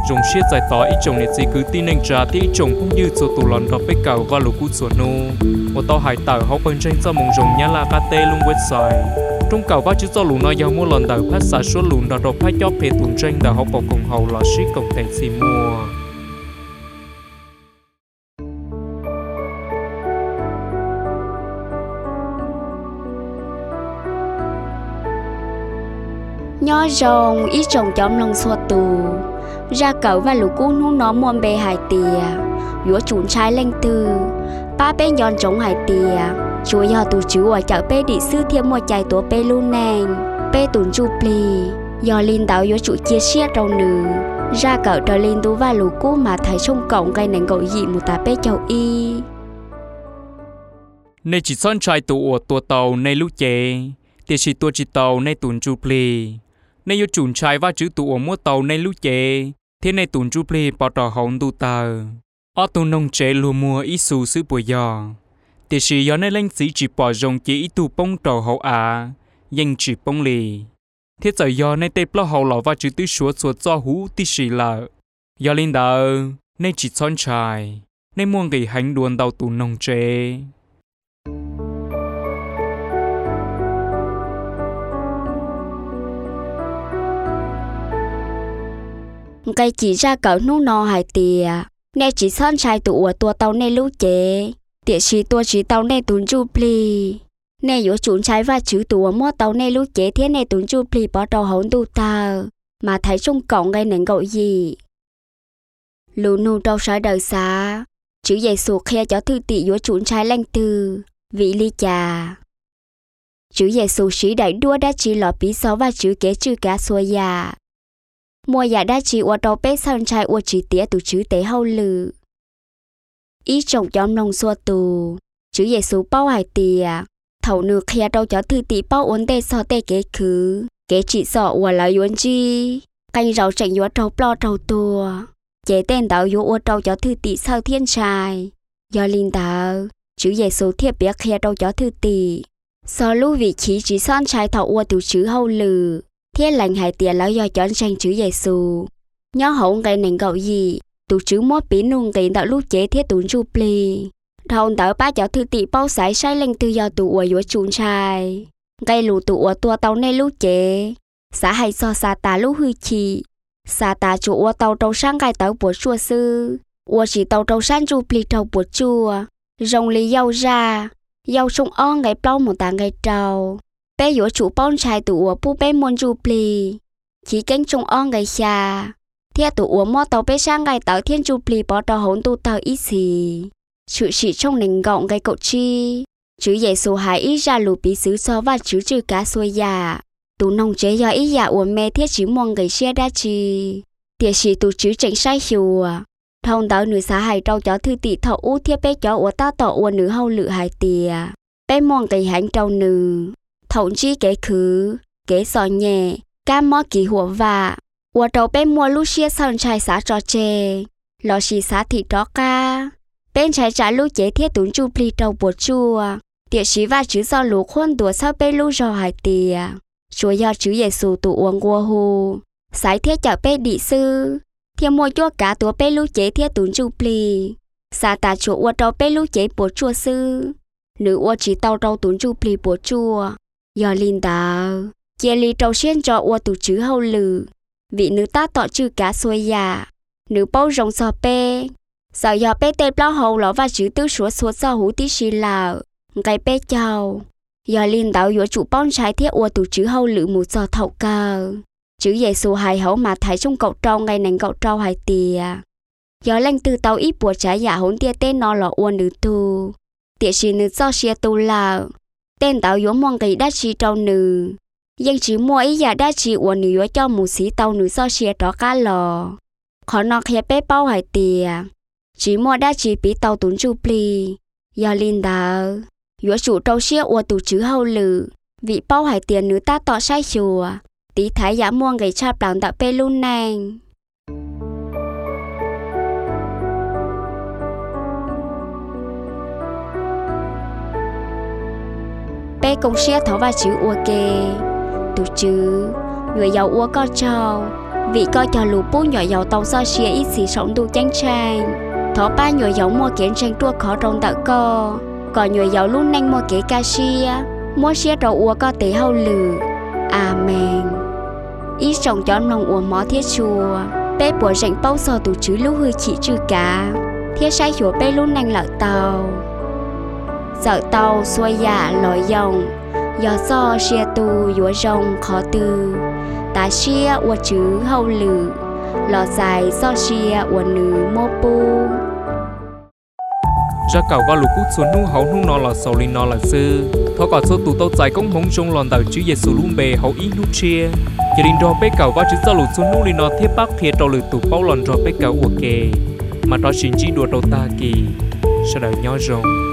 rồng xiết giải tỏ ít chồng này chỉ cứ tin anh trả thì ít chồng cũng như cho tụ lòn đọc bế cầu và lục cút sổ nô một tàu hải tàu họ bên trên cho mong rồng nhá là cà tê luôn website trong cầu ba chữ cho lũ nói giao mua lần đầu phát xả số lũ đọc phát cho phê tuần trên đầu họ bỏ cùng hậu lò xí cộng thành xì mua nhỏ rồng ít trồng chóm lòng xua tù ra cậu và lũ cú nú nó muôn bề hải tìa dúa chuồn trái lên từ ba bên giòn trống hải tìa chúa giờ tù chú ở chợ bê đi sư thêm một chạy tổ bê luôn nèn bê tùn chu pli giờ linh đạo dúa chủ chia sẻ trâu nữ ra cậu trở linh tú và lũ cú mà thấy trong cổng gây nền gọi dị một tá bê chầu y nên chỉ son trai tụ ở tua tàu này lúc chế thì chỉ tua chỉ tàu này tùn chu pli nên yêu chuồn trái và chữ tụ ở mua tàu này lúc chế thế này tùn chu pli bỏ trò hồng tu tờ ở tu nông chế lùa mua ít xu sứ bùi giò thì chỉ do này lên sĩ chỉ bỏ rồng chỉ ít tu bông trò hậu à danh chỉ bông lì thế giờ do này tép lo hậu lọ và chữ tứ suốt cho hú tí chỉ là do linh đạo nên chỉ son trái nên muôn cái hành đuôn đầu tù nông chế cái chỉ ra cậu nú nò hải tìa nè chỉ son trai tụ ở tua tàu nè lũ chế tiệt chỉ tàu nè tùn chu pli nè yếu chuồn trái và chữ tụ ở mua tàu nè lũ chế thế nè tùn chu pli bỏ đầu hỗn tu tờ mà thấy trong cổng gây nền gọi gì lũ nụ đâu sai đời xa chữ dạy sụt khe cho thư tị yếu chuồn trái lanh từ vị ly trà chữ dạy sụt sĩ đại đua đã chỉ lọ bí sáu và chữ kế chữ cá xua già mua giả đã chỉ ở đầu bếp sơn trai ở chỉ tía từ chữ tế hậu lử ý trồng nhóm nông xua tù chữ dạy số bao hải tìa thầu nửa khe đâu cho thư tị bao ổn tê so tê kế khứ kế chỉ sọ ở là yuan chi canh rau chảnh yuan trâu plo trâu tua chế tên đạo yuan ở trâu cho thư tị sau thiên trai do linh đạo chữ dạy số thiệp biết khe đâu cho thư tị so lưu vị trí chỉ son trai thầu ở từ chữ hậu lử thế lành hải tiền lão do chọn sang chữ Giêsu nhớ hậu ngày nền gạo gì tụ chữ mót bí nung tiền đạo lúc chế thiết tụ chu pli thầu đạo ba cho thư tị bao sải sai lên từ do tụ ở giữa chuồn trai gây lù tụ ở tua tàu này lúc chế xã hay so sa tà lúc hư chi sa tà chủ ở tàu trâu sang gai tàu bột chua sư ở chỉ tàu trâu sang chu pli trâu bột chua rồng lì dâu ra dâu sung on ngày bao một tà ngày trâu bé giữa chủ bón trai tụ ở pu bé môn chu pli chỉ cánh trung on ngày xa thiết tụ ở mò tàu bé sang ngày tàu thiên chu pli bỏ tàu hỗn tu tàu ít gì chữ chỉ trong nền gọng ngày cậu chi chữ dạy số hai ít ra lù bí xứ so và chữ chữ cá xuôi già tụ nông chế do ít già ở mẹ thiết chỉ mong ngày xe đa chi tiệt chỉ tụ chữ chỉnh sai hiểu thông tàu nữ xã hải trâu cho thư tị thọ u thiết bé cho ở ta tọ ở nữ hậu lự hải tìa bé mong ngày hành trâu nữ thậm chí kế khứ kế sò nhẹ cam mò kỳ hùa vạ ua đầu bên mua lúc xia sơn trai xã trò chê lò xì xã thịt đó ca bên trái trả lúc chế thiết tún chu pli trâu bột chua tiệt sĩ và chữ do lúa khuôn đùa sau bên lúc rò hải tìa chúa do chữ Giêsu tụ uống qua hù sải thiết chợ bên địa sư thiên mua chua cả tụa bên lúc chế thiết tún chu pli xã tà chúa ua đầu bên lúc chế bột chua sư nữ ua chỉ tàu trâu tún chu pli bột chua do linh đạo chia ly trâu xuyên cho ua tụ chữ hậu lử vị nữ ta tọ chữ cá xuôi già nữ bao rồng sò pê sợ do pê tê bao hậu lọ và chữ tứ số số do hú tí xì lào cái pê chào do linh đạo giữa chủ bón trái thiết ua tụ chữ hậu lử một sò thậu cờ chữ Giêsu hài hậu mà thấy trong cậu trâu ngày nành cậu trâu hài tìa do lanh từ tàu ít bùa trái giả hỗn tia tên nó lọ ua nữ tu tiệt xì nữ do xia tu lào tên tàu yếu mong cái đá chi trâu nữ dân chỉ mua ý giả đá chi của nữ yếu cho một xí tàu nữ so xìa đó cá lò khó nó khẽ bé bao hải tìa chỉ mua đá chi bí tàu tún chu pli do linh đạo yếu chủ trâu xìa của tụ chữ hậu lử vị bao hải tiền nữ ta tỏ sai chùa tí thái giả mua cái chạp đảng tạo bê luôn nàng bé công xe thấu và chữ ua kê tụ chữ người giàu ua có trâu vì coi cho lũ bố nhỏ giàu tàu so xìa ít xì sống tu chánh trang thọ ba nhỏ giàu mua kiến trang tua khó trong tạo co còn nhỏ giàu luôn nhanh mua kế ca xìa mua xìa đầu ua có tế hậu lử amen ít trồng cho nông ua mó thiết chùa bé bùa rảnh bao sò tủ chứ lũ hư chỉ trừ cá thiết sai chúa bé luôn nhanh lợ tàu sợ tàu xuôi dạ lòi dòng gió so xìa tu dúa rồng khó từ ta xìa ua chứ hậu lử lò dài so xìa ua nữ mô pu ra cầu qua lục cút xuống nu hậu nu nọ là sầu linh nọ là sư thọ cả số tụ tàu dài công hống trong lòn tàu chữ Giêsu luôn bề hậu ý nu chia chỉ linh đo bé cầu qua chữ sao lục xuống nu linh nọ thiết bắc thiệt đầu lử tụ bao lòn rồi bé cầu ua kề mà đó chính chỉ đùa đầu ta kỳ sau đó nhỏ rồng